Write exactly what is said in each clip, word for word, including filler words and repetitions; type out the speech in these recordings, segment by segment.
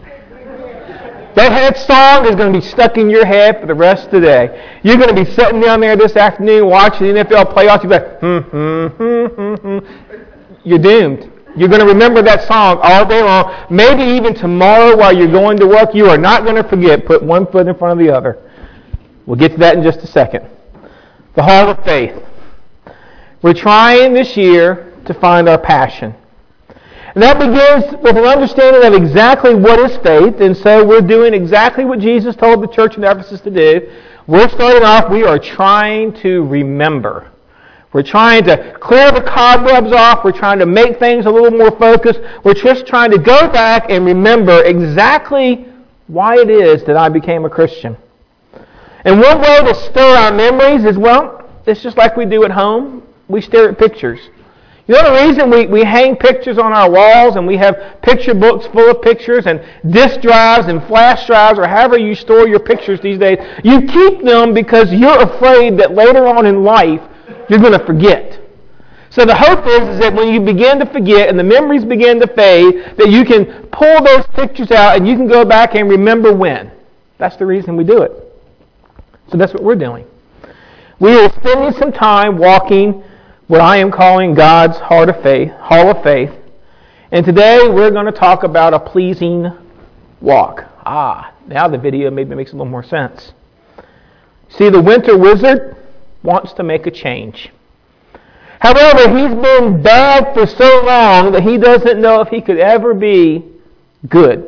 That song is going to be stuck in your head for the rest of the day. You're going to be sitting down there this afternoon watching the N F L playoffs. You're like, hmm, hmm, hmm, hmm, hmm. You're doomed. You're going to remember that song all day long. Maybe even tomorrow while you're going to work, you are not going to forget. Put one foot in front of the other. We'll get to that in just a second. The Hall of Faith. We're trying this year to find our passion. And that begins with an understanding of exactly what is faith. And so we're doing exactly what Jesus told the church in Ephesus to do. We're starting off, we are trying to remember. We're trying to clear the cobwebs off. We're trying to make things a little more focused. We're just trying to go back and remember exactly why it is that I became a Christian. And one way to stir our memories is, well, it's just like we do at home. We stare at pictures. You know the reason we, we hang pictures on our walls and we have picture books full of pictures and disk drives and flash drives or however you store your pictures these days? You keep them because you're afraid that later on in life you're going to forget. So the hope is, is that when you begin to forget and the memories begin to fade, that you can pull those pictures out and you can go back and remember when. That's the reason we do it. So that's what we're doing. We are spending some time walking what I am calling God's Heart of Faith, Hall of Faith. And today we're going to talk about a pleasing walk. Ah, now the video maybe makes a little more sense. See, the winter wizard wants to make a change. However, he's been bad for so long that he doesn't know if he could ever be good.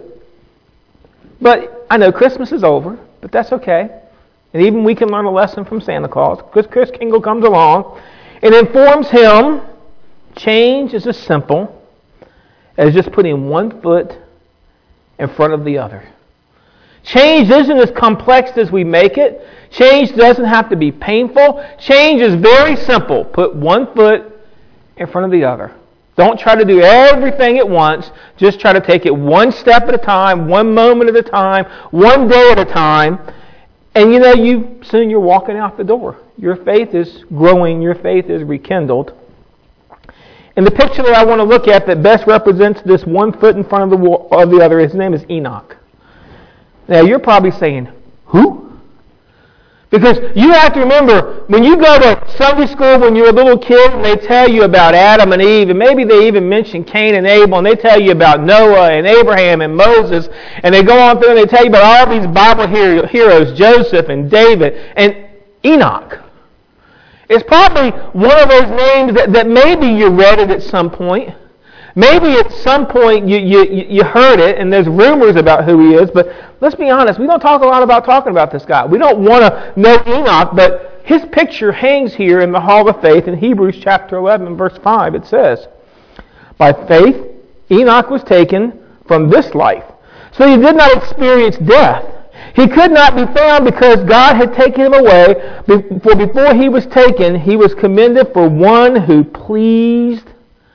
But I know Christmas is over, but that's okay. And even we can learn a lesson from Santa Claus, because Kris Kringle comes along and informs him change is as simple as just putting one foot in front of the other. Change isn't as complex as we make it. Change doesn't have to be painful. Change is very simple. Put one foot in front of the other. Don't try to do everything at once. Just try to take it one step at a time, one moment at a time, one day at a time. And you know, you soon you're walking out the door. Your faith is growing. Your faith is rekindled. And the picture that I want to look at that best represents this one foot in front of the, of the other, his name is Enoch. Now, you're probably saying, who? Because you have to remember, when you go to Sunday school when you're a little kid and they tell you about Adam and Eve, and maybe they even mention Cain and Abel, and they tell you about Noah and Abraham and Moses, and they go on through and they tell you about all these Bible heroes, Joseph and David and Enoch. It's probably one of those names that, that maybe you read it at some point. Maybe at some point you, you, you heard it and there's rumors about who he is, but let's be honest, we don't talk a lot about talking about this guy. We don't want to know Enoch, but his picture hangs here in the Hall of Faith in Hebrews chapter eleven, verse five. It says, by faith Enoch was taken from this life, so he did not experience death. He could not be found because God had taken him away, for before he was taken, he was commended for one who pleased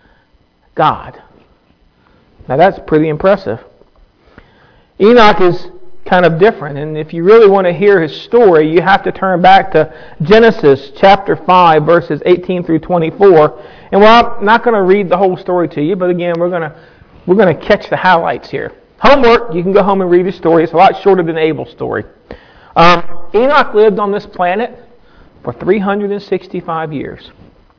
God. Now that's pretty impressive. Enoch is kind of different, and if you really want to hear his story, you have to turn back to Genesis chapter five, verses eighteen through twenty-four. And well, I'm not going to read the whole story to you, but again, we're going to we're going to catch the highlights here. Homework, you can go home and read his story. It's a lot shorter than Abel's story. Um, Enoch lived on this planet for three hundred sixty-five years.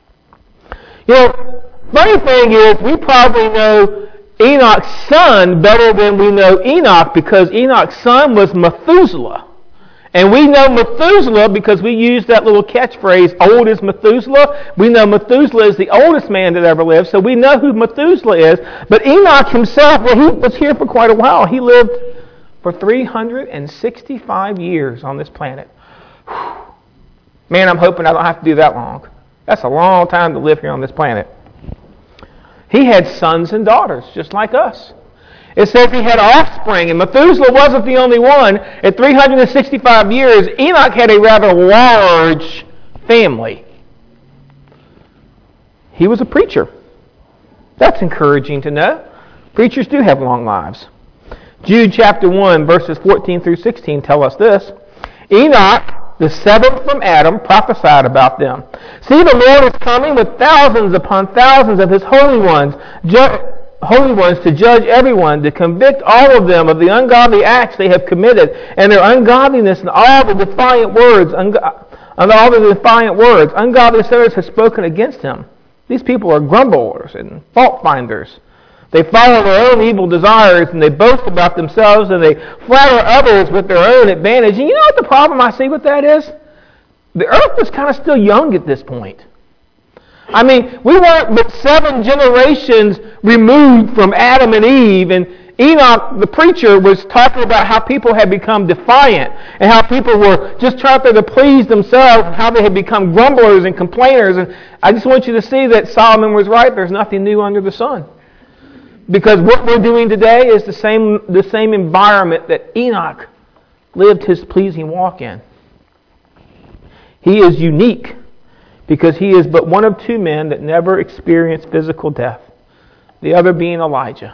You know, funny thing is, we probably know Enoch's son better than we know Enoch because Enoch's son was Methuselah. And we know Methuselah because we use that little catchphrase, old is Methuselah. We know Methuselah is the oldest man that ever lived, so we know who Methuselah is. But Enoch himself, well, he was here for quite a while. He lived for three hundred sixty-five years on this planet. Whew. Man, I'm hoping I don't have to do that long. That's a long time to live here on this planet. He had sons and daughters, just like us. It says he had offspring, and Methuselah wasn't the only one. At three hundred sixty-five years, Enoch had a rather large family. He was a preacher. That's encouraging to know. Preachers do have long lives. Jude chapter one, verses fourteen through sixteen tell us this. Enoch, the seventh from Adam, prophesied about them. See, the Lord is coming with thousands upon thousands of his holy ones, ju- holy ones, to judge everyone, to convict all of them of the ungodly acts they have committed, and their ungodliness and all the defiant words, and all the defiant words ungodly sinners have spoken against him. These people are grumblers and fault finders. They follow their own evil desires, and they boast about themselves, and they flatter others with their own advantage. And you know what the problem I see with that is? The earth is kind of still young at this point. I mean, we weren't but seven generations removed from Adam and Eve, and Enoch, the preacher, was talking about how people had become defiant and how people were just trying to please themselves and how they had become grumblers and complainers. And I just want you to see that Solomon was right. There's nothing new under the sun. Because what we're doing today is the same, the same environment that Enoch lived his pleasing walk in. He is unique because he is but one of two men that never experienced physical death, the other being Elijah.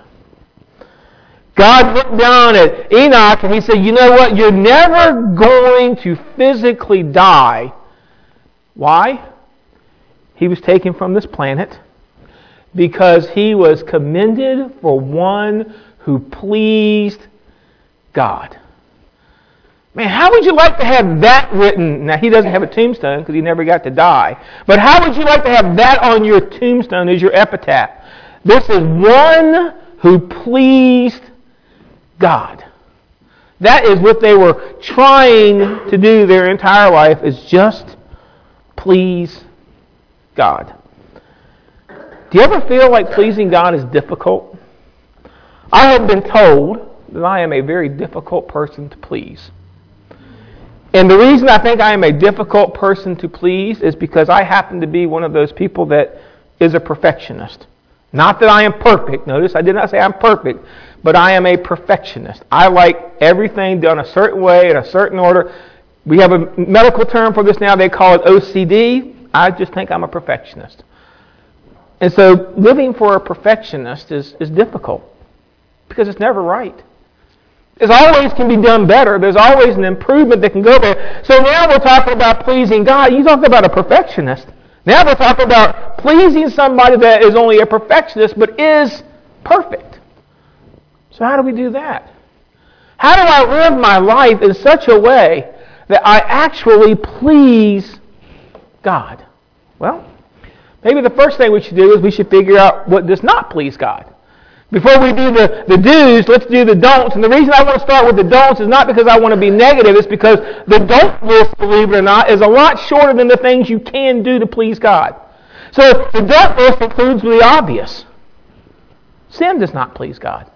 God looked down at Enoch and he said, you know what? You're never going to physically die. Why? He was taken from this planet because he was commended for one who pleased God. Man, how would you like to have that written? Now, he doesn't have a tombstone because he never got to die. But how would you like to have that on your tombstone as your epitaph? This is one who pleased God. That is what they were trying to do their entire life, is just please God. Do you ever feel like pleasing God is difficult? I have been told that I am a very difficult person to please. And the reason I think I am a difficult person to please is because I happen to be one of those people that is a perfectionist. Not that I am perfect. Notice I did not say I'm perfect, but I am a perfectionist. I like everything done a certain way, in a certain order. We have a medical term for this now. They call it O C D. I just think I'm a perfectionist. And so living for a perfectionist is, is difficult because it's never right. There's always can be done better. There's always an improvement that can go there. So now we're talking about pleasing God. You talk about a perfectionist. Now we're talking about pleasing somebody that is only a perfectionist but is perfect. So how do we do that? How do I live my life in such a way that I actually please God? Well, maybe the first thing we should do is we should figure out what does not please God. Before we do the, the do's, let's do the don'ts. And the reason I want to start with the don'ts is not because I want to be negative. It's because the don't list, believe it or not, is a lot shorter than the things you can do to please God. So the don't list includes the obvious. Sin does not please God.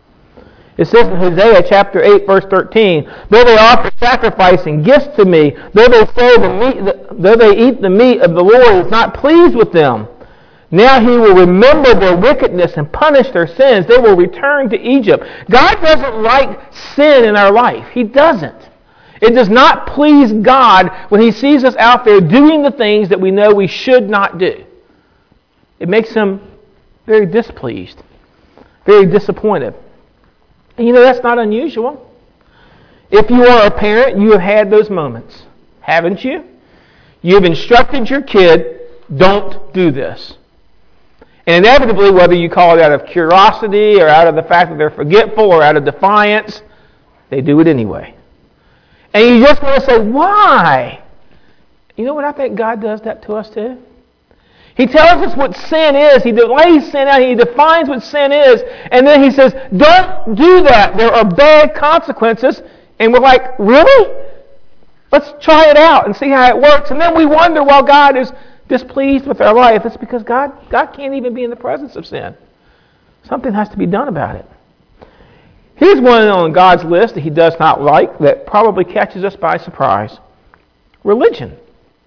It says in Hosea chapter eight, verse thirteen, though they offer sacrifice and gifts to me, though they say the meat, though they eat the meat of the Lord is not pleased with them. Now he will remember their wickedness and punish their sins. They will return to Egypt. God doesn't like sin in our life. He doesn't. It does not please God when He sees us out there doing the things that we know we should not do. It makes Him very displeased, very disappointed. And you know, that's not unusual. If you are a parent, you have had those moments, haven't you? You've instructed your kid, don't do this. And inevitably, whether you call it out of curiosity or out of the fact that they're forgetful or out of defiance, they do it anyway. And you just want to say, why? You know what? I think God does that to us too. He tells us what sin is. He lays sin out. He defines what sin is. And then He says, don't do that. There are bad consequences. And we're like, really? Let's try it out and see how it works. And then we wonder why God is displeased with our life. It's because God, God can't even be in the presence of sin. Something has to be done about it. Here's one on God's list that He does not like that probably catches us by surprise. Religion.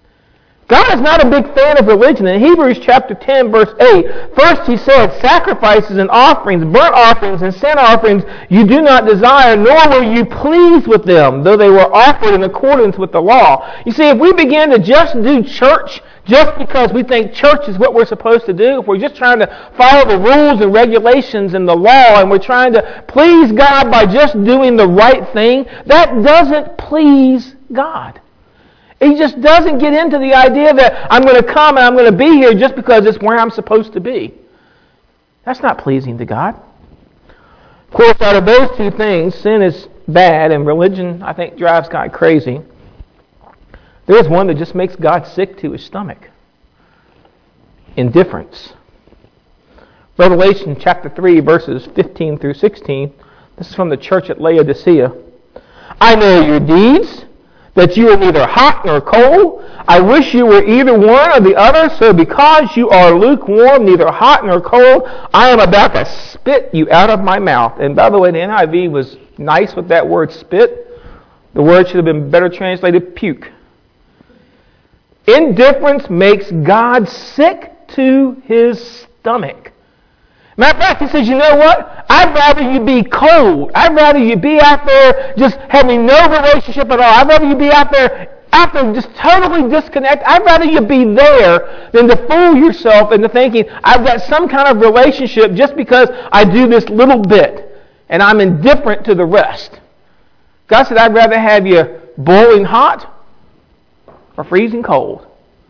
God is not a big fan of religion. In Hebrews chapter ten, verse eight, first He said, sacrifices and offerings, burnt offerings and sin offerings you do not desire, nor were you pleased with them, though they were offered in accordance with the law. You see, if we begin to just do church just because we think church is what we're supposed to do, if we're just trying to follow the rules and regulations and the law, and we're trying to please God by just doing the right thing, that doesn't please God. He just doesn't get into the idea that I'm going to come and I'm going to be here just because it's where I'm supposed to be. That's not pleasing to God. Of course, out of those two things, sin is bad and religion, I think, drives God crazy. There is one that just makes God sick to his stomach. Indifference. Revelation chapter three, verses fifteen through sixteen. This is from the church at Laodicea. I know your deeds, that you are neither hot nor cold. I wish you were either one or the other. So because you are lukewarm, neither hot nor cold, I am about to spit you out of my mouth. And by the way, the N I V was nice with that word spit. The word should have been better translated puke. Indifference makes God sick to his stomach. Matter of fact, he says, you know what? I'd rather you be cold. I'd rather you be out there just having no relationship at all. I'd rather you be out there, out there just totally disconnected. I'd rather you be there than to fool yourself into thinking I've got some kind of relationship just because I do this little bit and I'm indifferent to the rest. God said, I'd rather have you boiling hot or freezing cold.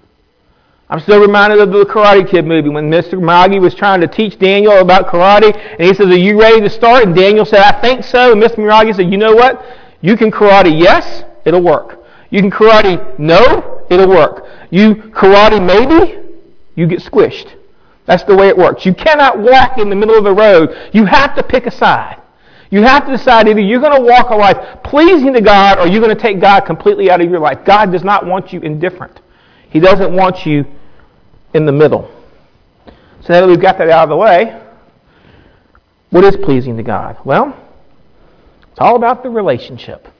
I'm still reminded of the Karate Kid movie when Mister Miyagi was trying to teach Daniel about karate. And he says, are you ready to start? And Daniel said, I think so. And Mister Miyagi said, you know what? You can karate yes, it'll work. You can karate no, it'll work. You karate maybe, you get squished. That's the way it works. You cannot walk in the middle of the road. You have to pick a side. You have to decide either you're going to walk a life pleasing to God or you're going to take God completely out of your life. God does not want you indifferent. He doesn't want you in the middle. So now that we've got that out of the way, what is pleasing to God? Well, it's all about the relationship.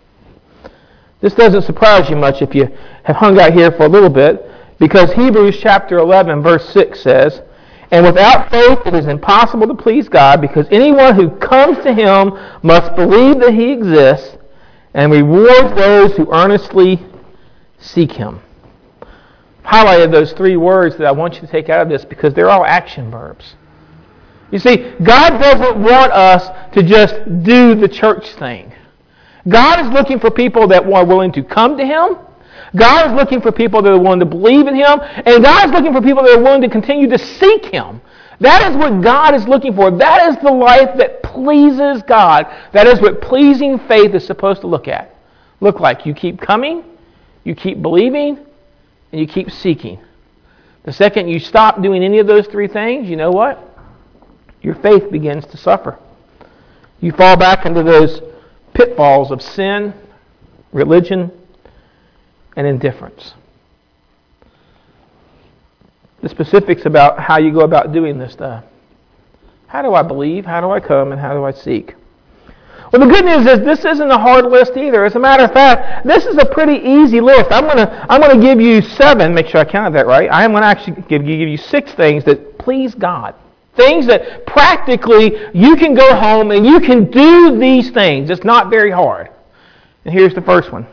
This doesn't surprise you much if you have hung out here for a little bit, because Hebrews chapter eleven verse six says, and without faith it is impossible to please God, because anyone who comes to him must believe that he exists and rewards those who earnestly seek him. Highlighted those three words that I want you to take out of this because they're all action verbs. You see, God doesn't want us to just do the church thing. God is looking for people that are willing to come to him. God is looking for people that are willing to believe in him. And God is looking for people that are willing to continue to seek him. That is what God is looking for. That is the life that pleases God. That is what pleasing faith is supposed to look at. Look like you keep coming, you keep believing, and you keep seeking. The second you stop doing any of those three things, you know what? Your faith begins to suffer. You fall back into those pitfalls of sin, religion, and indifference. The specifics about how you go about doing this stuff. How do I believe? How do I come? And how do I seek? Well, the good news is this isn't a hard list either. As a matter of fact, this is a pretty easy list. I'm going to I'm going to give you seven. Make sure I counted that right. I am going to actually give you, give you six things that please God. Things that practically you can go home and you can do these things. It's not very hard. And here's the first one.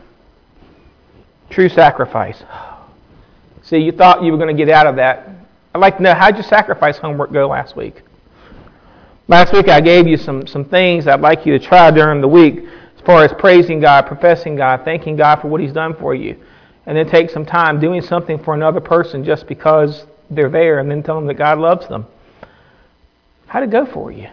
True sacrifice. See, you thought you were going to get out of that. I'd like to know, how'd your sacrifice homework go last week? Last week I gave you some, some things I'd like you to try during the week as far as praising God, professing God, thanking God for what he's done for you. And then take some time doing something for another person just because they're there, and then tell them that God loves them. How'd it go for you?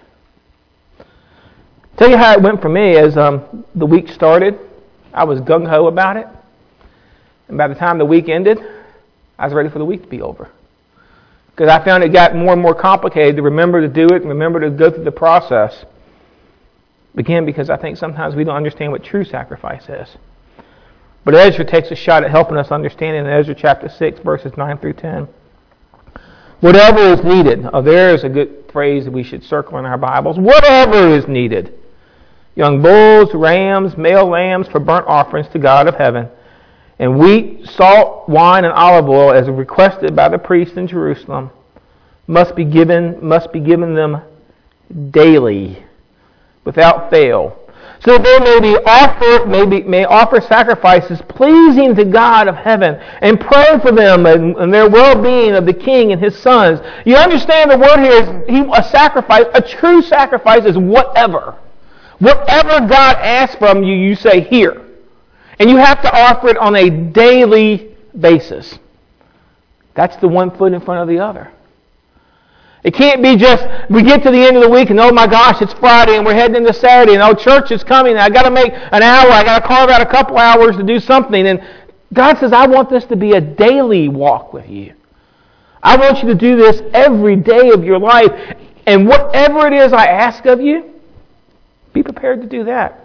Tell you how it went for me as um, the week started. I was gung-ho about it. And by the time the week ended, I was ready for the week to be over. Because I found it got more and more complicated to remember to do it and remember to go through the process. Again, because I think sometimes we don't understand what true sacrifice is. But Ezra takes a shot at helping us understand in Ezra chapter six, verses nine through ten. Whatever is needed. Oh, there is a good phrase that we should circle in our Bibles. Whatever is needed. Young bulls, rams, male lambs for burnt offerings to God of heaven. And wheat, salt, wine, and olive oil, as requested by the priest in Jerusalem, must be given, must be given them daily, without fail, so that they may be offer, may, be, may offer sacrifices pleasing to God of heaven, and pray for them and, and their well-being of the king and his sons. You understand the word here is he, a sacrifice. A true sacrifice is whatever. Whatever God asks from you, you say here. And you have to offer it on a daily basis. That's the one foot in front of the other. It can't be just, we get to the end of the week and, oh my gosh, it's Friday and we're heading into Saturday and, oh, church is coming and I got to make an hour, I got to carve out a couple hours to do something. And God says, I want this to be a daily walk with you. I want you to do this every day of your life. And whatever it is I ask of you, be prepared to do that.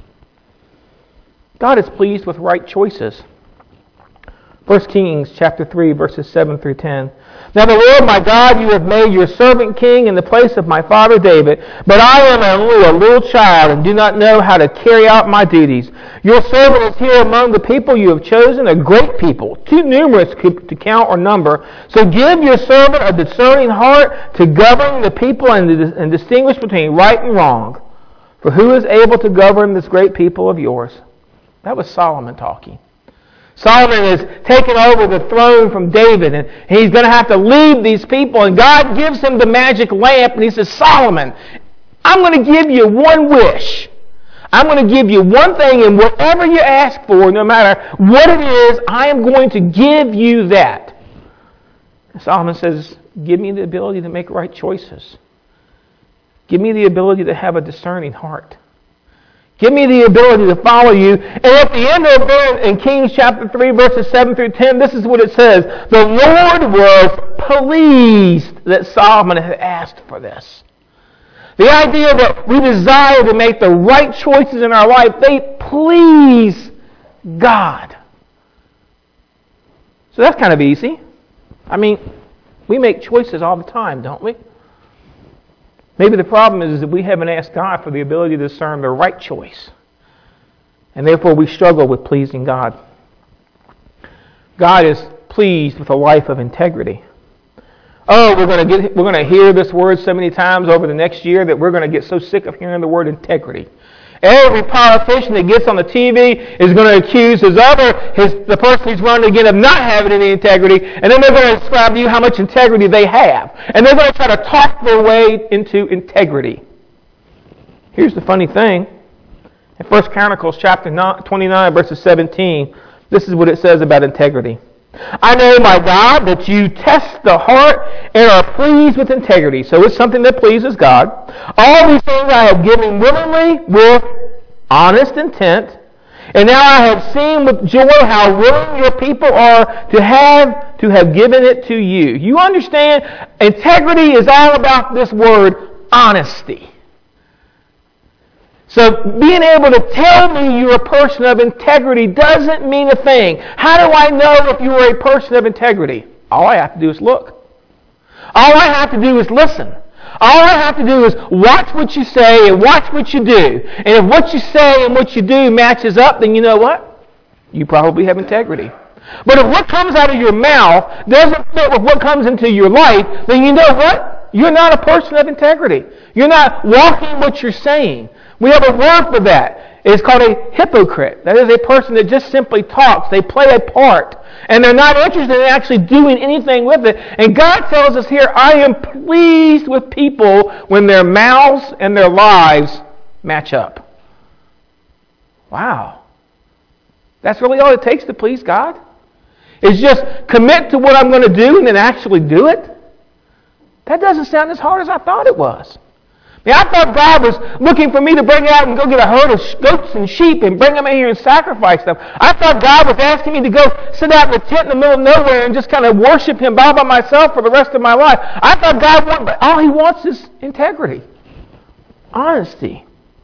God is pleased with right choices. First Kings chapter three, verses seven through ten. Now the Lord my God, you have made your servant king in the place of my father David, but I am only a little child and do not know how to carry out my duties. Your servant is here among the people you have chosen, a great people, too numerous to count or number. So give your servant a discerning heart to govern the people and, to, and distinguish between right and wrong. For who is able to govern this great people of yours? That was Solomon talking. Solomon is taking over the throne from David, and he's going to have to lead these people, and God gives him the magic lamp, and he says, Solomon, I'm going to give you one wish. I'm going to give you one thing, and whatever you ask for, no matter what it is, I am going to give you that. And Solomon says, give me the ability to make right choices. Give me the ability to have a discerning heart. Give me the ability to follow you. And at the end of it, in Kings chapter three, verses seven through ten, this is what it says. The Lord was pleased that Solomon had asked for this. The idea that we desire to make the right choices in our life, they please God. So that's kind of easy. I mean, we make choices all the time, don't we? Maybe the problem is that we haven't asked God for the ability to discern the right choice. And therefore we struggle with pleasing God. God is pleased with a life of integrity. Oh, we're going to get we're going to hear this word so many times over the next year that we're going to get so sick of hearing the word integrity. Every politician that gets on the T V is going to accuse his other, his the person who's running again of not having any integrity, and then they're going to describe to you how much integrity they have. And they're going to try to talk their way into integrity. Here's the funny thing. In First Chronicles chapter twenty-nine, verses seventeen, this is what it says about integrity. I know, my God, that you test the heart and are pleased with integrity. So it's something that pleases God. All these things I have given willingly with honest intent. And now I have seen with joy how willing your people are to have to have given it to you. You understand? Integrity is all about this word, honesty. So being able to tell me you're a person of integrity doesn't mean a thing. How do I know if you are a person of integrity? All I have to do is look. All I have to do is listen. All I have to do is watch what you say and watch what you do. And if what you say and what you do matches up, then you know what? You probably have integrity. But if what comes out of your mouth doesn't fit with what comes into your life, then you know what? You're not a person of integrity. You're not walking what you're saying. We have a word for that. It's called a hypocrite. That is a person that just simply talks. They play a part. And they're not interested in actually doing anything with it. And God tells us here, I am pleased with people when their mouths and their lives match up. Wow. That's really all it takes to please God? Is just commit to what I'm going to do and then actually do it? That doesn't sound as hard as I thought it was. I mean, I thought God was looking for me to bring out and go get a herd of goats and sheep and bring them in here and sacrifice them. I thought God was asking me to go sit out in the tent in the middle of nowhere and just kind of worship Him all by myself for the rest of my life. I thought God wanted, but all He wants is integrity, honesty.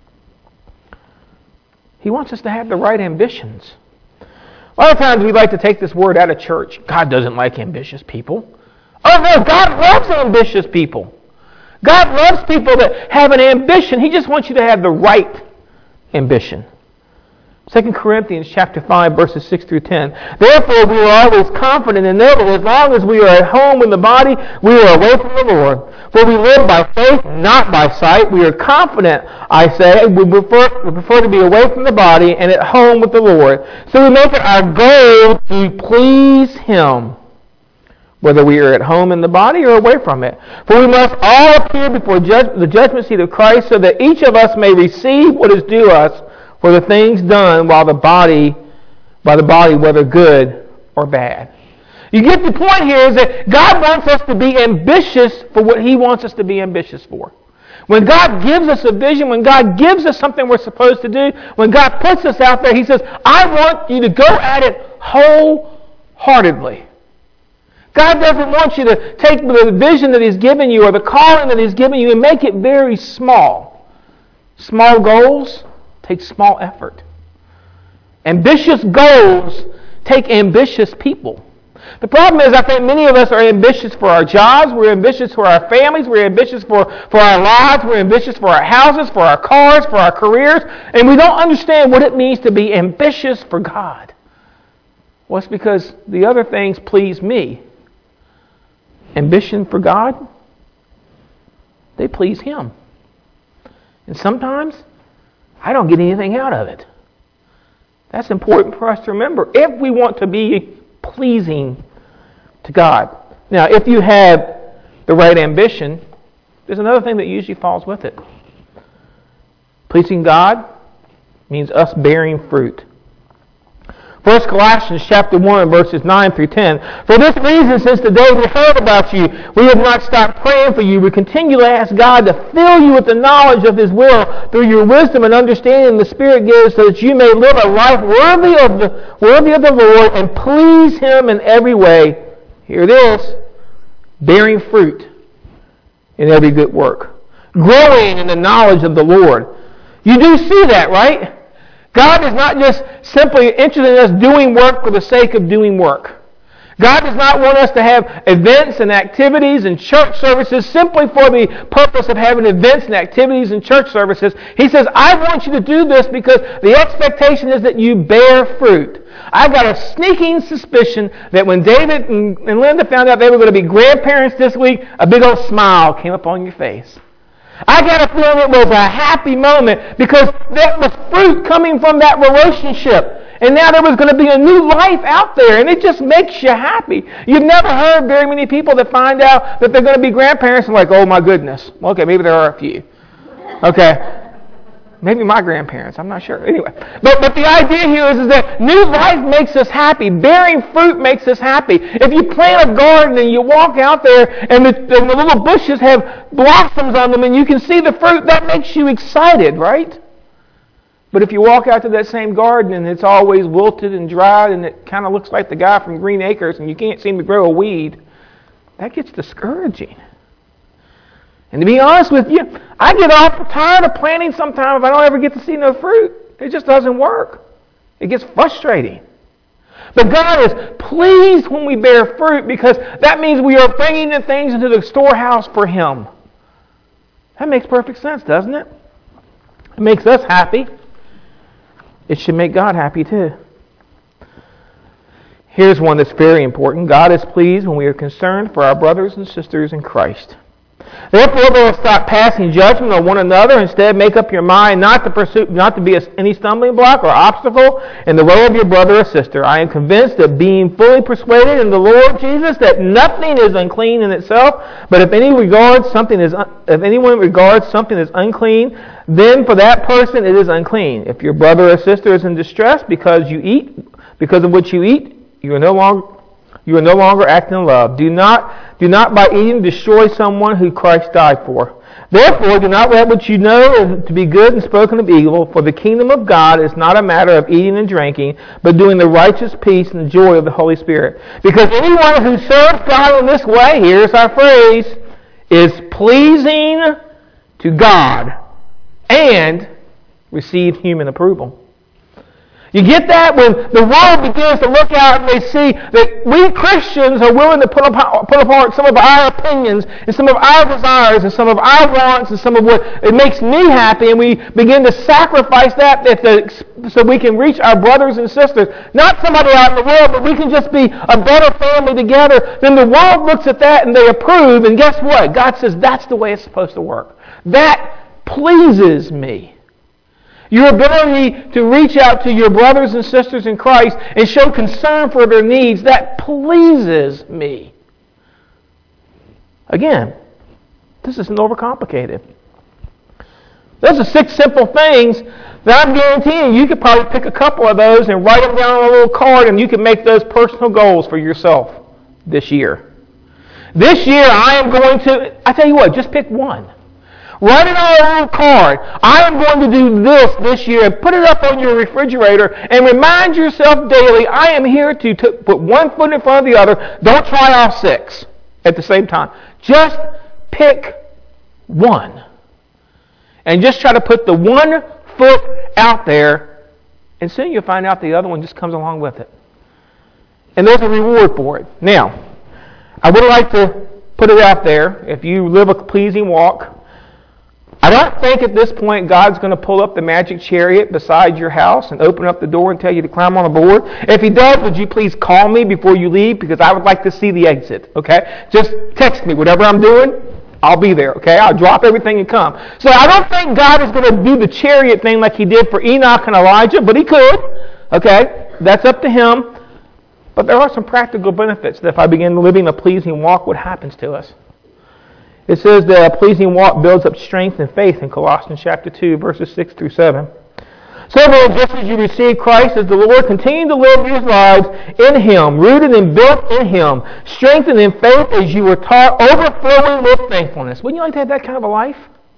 He wants us to have the right ambitions. A lot of times we like to take this word out of church. God doesn't like ambitious people. Oh no, God loves ambitious people. God loves people that have an ambition. He just wants you to have the right ambition. Second Corinthians chapter five, verses six through ten. Therefore, we are always confident and know that as long as we are at home in the body, we are away from the Lord. For we live by faith, not by sight. We are confident, I say, we prefer, we prefer to be away from the body and at home with the Lord. So we make it our goal to please Him, whether we are at home in the body or away from it. For we must all appear before judge, the judgment seat of Christ, so that each of us may receive what is due us for the things done while the body, by the body, whether good or bad. You get the point here is that God wants us to be ambitious for what He wants us to be ambitious for. When God gives us a vision, when God gives us something we're supposed to do, when God puts us out there, He says, I want you to go at it wholeheartedly. God doesn't want you to take the vision that He's given you or the calling that He's given you and make it very small. Small goals take small effort. Ambitious goals take ambitious people. The problem is I think many of us are ambitious for our jobs, we're ambitious for our families, we're ambitious for, for our lives, we're ambitious for our houses, for our cars, for our careers, and we don't understand what it means to be ambitious for God. Well, it's because the other things please me. Ambition for God, they please Him. And sometimes I don't get anything out of it. That's important for us to remember if we want to be pleasing to God. Now, if you have the right ambition, there's another thing that usually falls with it. Pleasing God means us bearing fruit. First Colossians chapter one, verses nine through ten. For this reason, since the day we heard about you, we have not stopped praying for you. We continually ask God to fill you with the knowledge of His will through your wisdom and understanding the Spirit gives, so that you may live a life worthy of the, worthy of the Lord and please Him in every way. Here it is. Bearing fruit in every good work. Growing in the knowledge of the Lord. You do see that, right? God is not just simply interested in us doing work for the sake of doing work. God does not want us to have events and activities and church services simply for the purpose of having events and activities and church services. He says, I want you to do this because the expectation is that you bear fruit. I got a sneaking suspicion that when David and Linda found out they were going to be grandparents this week, a big old smile came up on your face. I got a feeling it was a happy moment because there was fruit coming from that relationship. And now there was going to be a new life out there, and it just makes you happy. You've never heard very many people that find out that they're going to be grandparents and like, oh my goodness. Well, okay, maybe there are a few. Okay. Maybe my grandparents, I'm not sure. Anyway, but, but the idea here is, is that new life makes us happy. Bearing fruit makes us happy. If you plant a garden and you walk out there and the, and the little bushes have blossoms on them and you can see the fruit, that makes you excited, right? But if you walk out to that same garden and it's always wilted and dried and it kind of looks like the guy from Green Acres and you can't seem to grow a weed, that gets discouraging. And to be honest with you, I get awful tired of planting sometimes if I don't ever get to see no fruit. It just doesn't work. It gets frustrating. But God is pleased when we bear fruit because that means we are bringing the things into the storehouse for Him. That makes perfect sense, doesn't it? It makes us happy. It should make God happy too. Here's one that's very important. God is pleased when we are concerned for our brothers and sisters in Christ. Therefore, they will stop passing judgment on one another. Instead, make up your mind not to pursue, not to be a, any stumbling block or obstacle in the way of your brother or sister. I am convinced that being fully persuaded in the Lord Jesus that nothing is unclean in itself, but if any regards something is, if anyone regards something as unclean, then for that person it is unclean. If your brother or sister is in distress because you eat, because of what you eat, you are no longer You are no longer acting in love. Do not, do not by eating destroy someone who Christ died for. Therefore, do not let what you know to be good and spoken of evil, for the kingdom of God is not a matter of eating and drinking, but doing the righteous peace and the joy of the Holy Spirit. Because anyone who serves God in this way, here's our phrase, is pleasing to God and receive human approval. You get that? When the world begins to look out and they see that we Christians are willing to put apart, put apart some of our opinions and some of our desires and some of our wants and some of what it makes me happy, and we begin to sacrifice that the, so we can reach our brothers and sisters. Not somebody out in the world, but we can just be a better family together. Then the world looks at that and they approve, and guess what? God says that's the way it's supposed to work. That pleases me. Your ability to reach out to your brothers and sisters in Christ and show concern for their needs, that pleases me. Again, this isn't overcomplicated. Those are six simple things that I'm guaranteeing you could probably pick a couple of those and write them down on a little card and you can make those personal goals for yourself. this year. This year I am going to, I tell you what, just pick one. Write it on a little card. I am going to do this this year, and put it up on your refrigerator and remind yourself daily, I am here to t- put one foot in front of the other. Don't try all six at the same time. Just pick one. And just try to put the one foot out there, and soon you'll find out the other one just comes along with it. And there's a reward for it. Now, I would like to put it out there, if you live a pleasing walk, I don't think at this point God's going to pull up the magic chariot beside your house and open up the door and tell you to climb on the board. If He does, would you please call me before you leave, because I would like to see the exit, okay? Just text me. Whatever I'm doing, I'll be there, okay? I'll drop everything and come. So I don't think God is going to do the chariot thing like He did for Enoch and Elijah, but He could, okay? That's up to Him. But there are some practical benefits that if I begin living a pleasing walk, what happens to us? It says that a pleasing walk builds up strength and faith in Colossians chapter two, verses six through seven. So then, just as you receive Christ as the Lord, continue to live your lives in Him, rooted and built in Him, strengthened in faith as you were taught, overflowing with thankfulness. Wouldn't you like to have that kind of a life?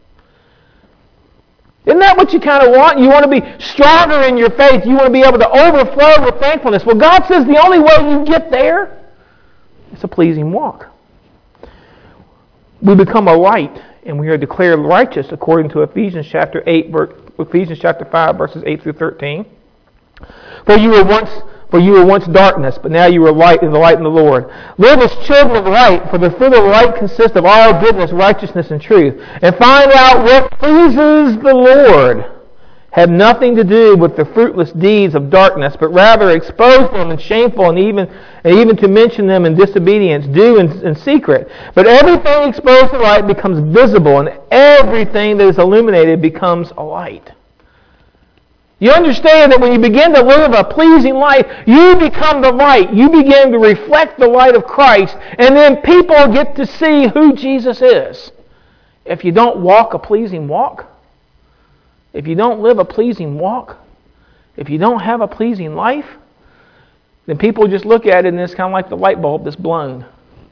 Isn't that what you kind of want? You want to be stronger in your faith. You want to be able to overflow with thankfulness. Well, God says the only way you get there is a pleasing walk. We become a light, and we are declared righteous according to Ephesians chapter eight, Ephesians chapter five, verses eight through thirteen. For you were once, for you were once darkness, but now you are light in the light in the Lord. Live as children of light, for the fruit of light consists of all goodness, righteousness, and truth. And find out what pleases the Lord. Have nothing to do with the fruitless deeds of darkness, but rather expose them in shameful and even and even to mention them in disobedience, do in, in secret. But everything exposed to light becomes visible, and everything that is illuminated becomes a light. You understand that when you begin to live a pleasing life, you become the light. You begin to reflect the light of Christ, and then people get to see who Jesus is. If you don't walk a pleasing walk, if you don't live a pleasing walk, if you don't have a pleasing life, then people just look at it and it's kind of like the light bulb that's blown.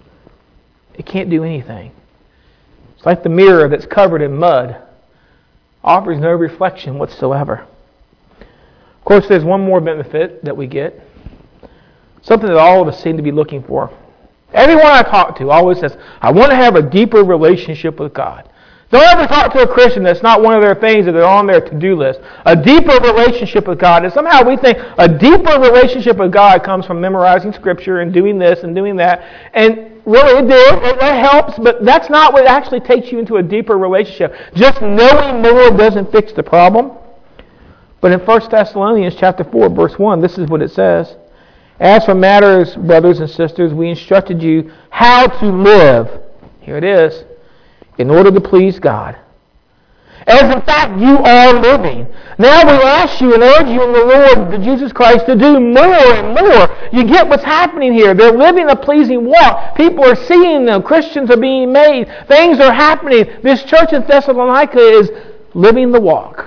It can't do anything. It's like the mirror that's covered in mud. Offers no reflection whatsoever. Of course, there's one more benefit that we get. Something that all of us seem to be looking for. Everyone I talk to always says, I want to have a deeper relationship with God. Don't ever talk to a Christian that's not one of their things that are on their to-do list. A deeper relationship with God. And somehow we think a deeper relationship with God comes from memorizing Scripture and doing this and doing that. And really it did. That helps, but that's not what actually takes you into a deeper relationship. Just knowing more doesn't fix the problem. But in First Thessalonians chapter four, verse one, this is what it says. As for matters, brothers and sisters, we instructed you how to live. Here it is. In order to please God. As in fact you are living. Now we ask you and urge you in the Lord Jesus Christ to do more and more. You get what's happening here. They're living a pleasing walk. People are seeing them. Christians are being made. Things are happening. This church in Thessalonica is living the walk.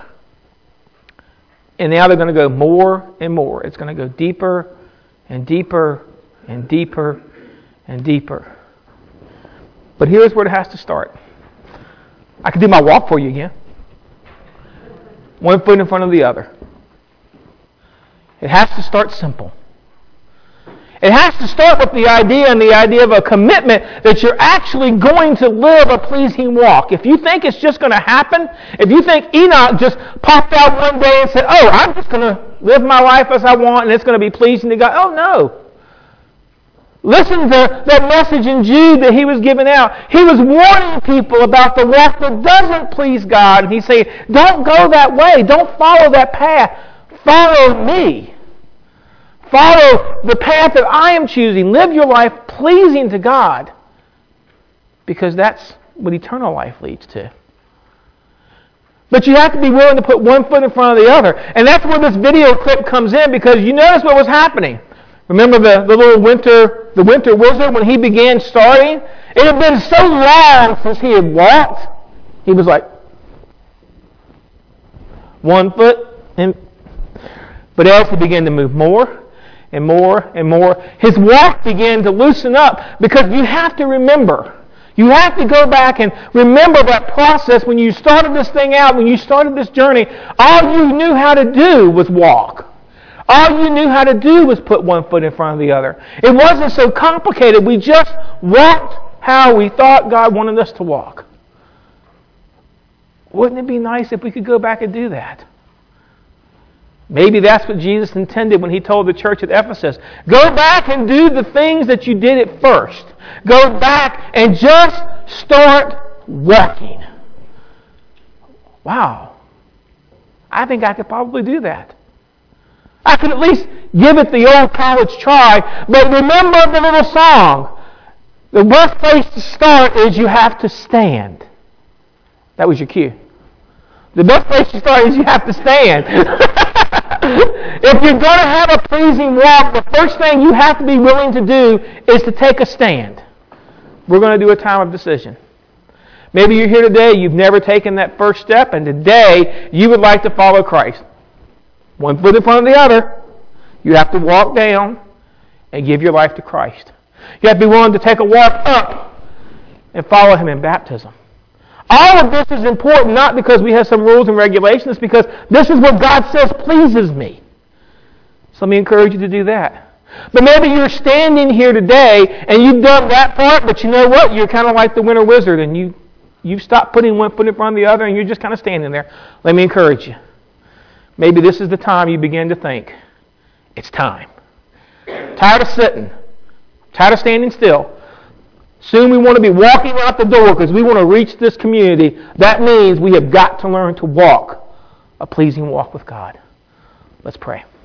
And now they're going to go more and more. It's going to go deeper and deeper and deeper and deeper. But here's where it has to start. I can do my walk for you again. One foot in front of the other. It has to start simple. It has to start with the idea and the idea of a commitment that you're actually going to live a pleasing walk. If you think it's just going to happen, if you think Enoch just popped out one day and said, oh, I'm just going to live my life as I want and it's going to be pleasing to God. Oh, no. Listen to that message in Jude that he was giving out. He was warning people about the walk that doesn't please God. And he's saying, don't go that way. Don't follow that path. Follow me. Follow the path that I am choosing. Live your life pleasing to God. Because that's what eternal life leads to. But you have to be willing to put one foot in front of the other. And that's where this video clip comes in, because you notice what was happening. Remember the, the little winter, the winter wizard when he began starting? It had been so long since he had walked. He was like, one foot. And, but as he began to move more and more and more. His walk began to loosen up because you have to remember. You have to go back and remember that process when you started this thing out, when you started this journey. All you knew how to do was walk. All you knew how to do was put one foot in front of the other. It wasn't so complicated. We just walked how we thought God wanted us to walk. Wouldn't it be nice if we could go back and do that? Maybe that's what Jesus intended when he told the church at Ephesus. Go back and do the things that you did at first. Go back and just start walking. Wow. I think I could probably do that. I could at least give it the old college try. But remember the little song. The best place to start is you have to stand. That was your cue. The best place to start is you have to stand. If you're going to have a pleasing walk, the first thing you have to be willing to do is to take a stand. We're going to do a time of decision. Maybe you're here today, you've never taken that first step, and today you would like to follow Christ. One foot in front of the other. You have to walk down and give your life to Christ. You have to be willing to take a walk up and follow Him in baptism. All of this is important not because we have some rules and regulations, it's because this is what God says pleases me. So let me encourage you to do that. But maybe you're standing here today and you've done that part, but you know what? You're kind of like the winter wizard and you, you've stopped putting one foot in front of the other and you're just kind of standing there. Let me encourage you. Maybe this is the time you begin to think, it's time. Tired of sitting. Tired of standing still. Soon we want to be walking out the door because we want to reach this community. That means we have got to learn to walk a pleasing walk with God. Let's pray.